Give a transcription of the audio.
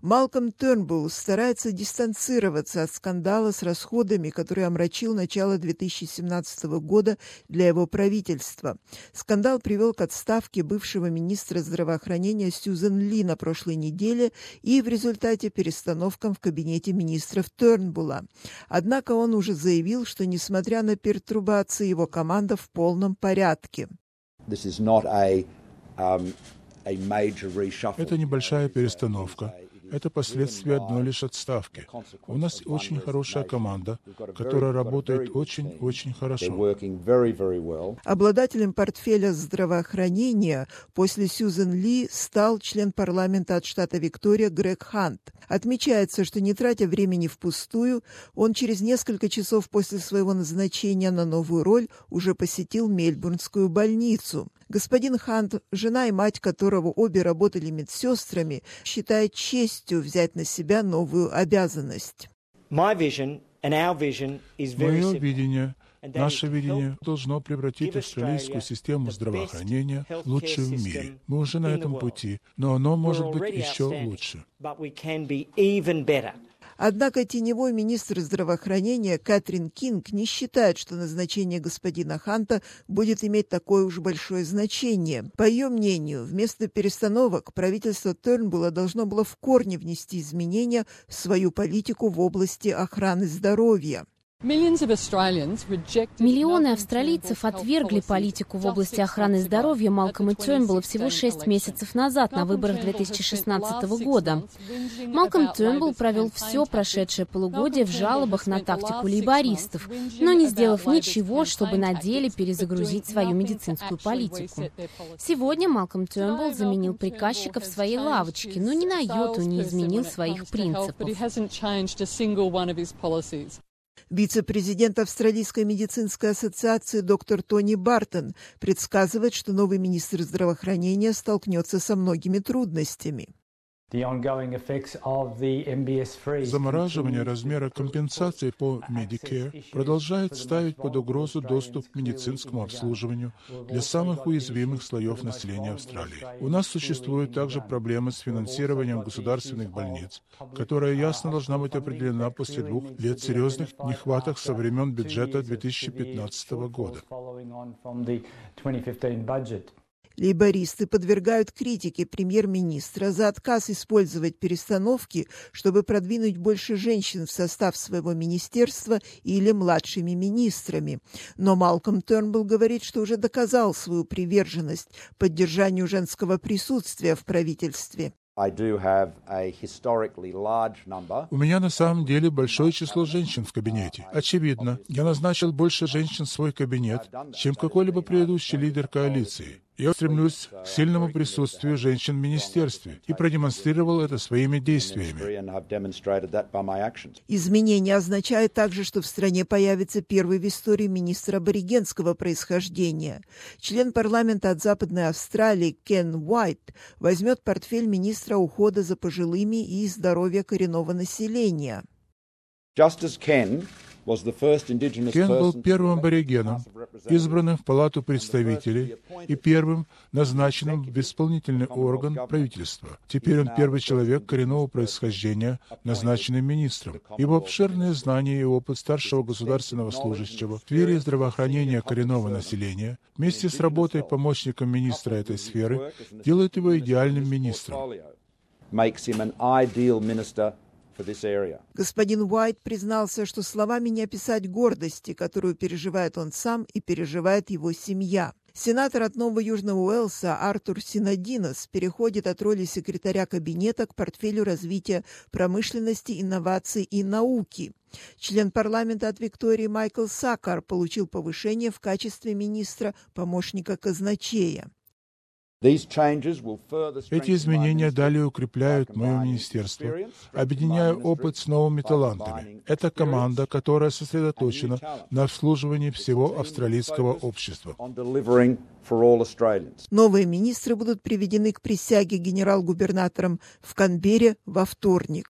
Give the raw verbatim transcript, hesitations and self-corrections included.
Малкольм Тернбулл старается дистанцироваться от скандала с расходами, который омрачил начало две тысячи семнадцатого года для его правительства. Скандал привел к отставке бывшего министра здравоохранения Сьюзен Ли на прошлой неделе и в результате перестановкам в кабинете министров Тернбулла. Однако он уже заявил, что, несмотря на пертурбации, его команда в полном порядке. Это небольшая перестановка. Это последствия одной лишь отставки. У нас очень хорошая команда, которая работает очень-очень хорошо. Обладателем портфеля здравоохранения после Сьюзен Ли стал член парламента от штата Виктория Грег Хант. Отмечается, что, не тратя времени впустую, он через несколько часов после своего назначения на новую роль уже посетил Мельбурнскую больницу. Господин Хант, жена и мать которого обе работали медсестрами, считает честью взять на себя новую обязанность. Мое видение, наше видение должно превратить австралийскую систему здравоохранения в лучшую в мире. Мы уже на этом пути, но оно может быть еще лучше. Однако теневой министр здравоохранения Кэтрин Кинг не считает, что назначение господина Ханта будет иметь такое уж большое значение. По ее мнению, вместо перестановок правительство Тернбулла должно было в корне внести изменения в свою политику в области охраны здоровья. Миллионы австралийцев отвергли политику в области охраны здоровья Малкольма Тернбулла всего шесть месяцев назад на выборах две тысячи шестнадцатого года. Малкольм Тернбулл провел все прошедшее полугодие в жалобах на тактику лейбористов, но не сделав ничего, чтобы на деле перезагрузить свою медицинскую политику. Сегодня Малкольм Тернбулл заменил приказчика в своей лавочке, но ни на йоту не изменил своих принципов. Вице-президент Австралийской медицинской ассоциации доктор Тони Бартон предсказывает, что новый министр здравоохранения столкнется со многими трудностями. Замораживание размера компенсации по Medicare продолжает ставить под угрозу доступ к медицинскому обслуживанию для самых уязвимых слоев населения Австралии. У нас существуют также проблемы с финансированием государственных больниц, которая ясно должна быть определена после двух лет серьезных нехваток со времен бюджета две тысячи пятнадцатого года. Лейбористы подвергают критике премьер-министра за отказ использовать перестановки, чтобы продвинуть больше женщин в состав своего министерства или младшими министрами. Но Малкольм Тернбулл говорит, что уже доказал свою приверженность поддержанию женского присутствия в правительстве. У меня на самом деле большое число женщин в кабинете. Очевидно, я назначил больше женщин в свой кабинет, чем какой-либо предыдущий лидер коалиции. Я стремлюсь к сильному присутствию женщин в министерстве и продемонстрировал это своими действиями. Изменение означает также, что в стране появится первый в истории министр аборигенского происхождения. Член парламента от Западной Австралии Кен Уайт возьмет портфель министра ухода за пожилыми и здоровья коренного населения. Кен был первым аборигеном, избранным в Палату представителей и первым назначенным в исполнительный орган правительства. Теперь он первый человек коренного происхождения, назначенный министром. Его обширные знания и опыт старшего государственного служащего в сфере здравоохранения коренного населения вместе с работой помощником министра этой сферы делают его идеальным министром. Господин Уайт признался, что словами не описать гордости, которую переживает он сам и переживает его семья. Сенатор от Нового Южного Уэльса Артур Синодинос переходит от роли секретаря кабинета к портфелю развития промышленности, инноваций и науки. Член парламента от Виктории Майкл Саккар получил повышение в качестве министра помощника казначея. Эти изменения далее укрепляют мое министерство, объединяя опыт с новыми талантами. Это команда, которая сосредоточена на обслуживании всего австралийского общества. Новые министры будут приведены к присяге генерал-губернатором в Канберре во вторник.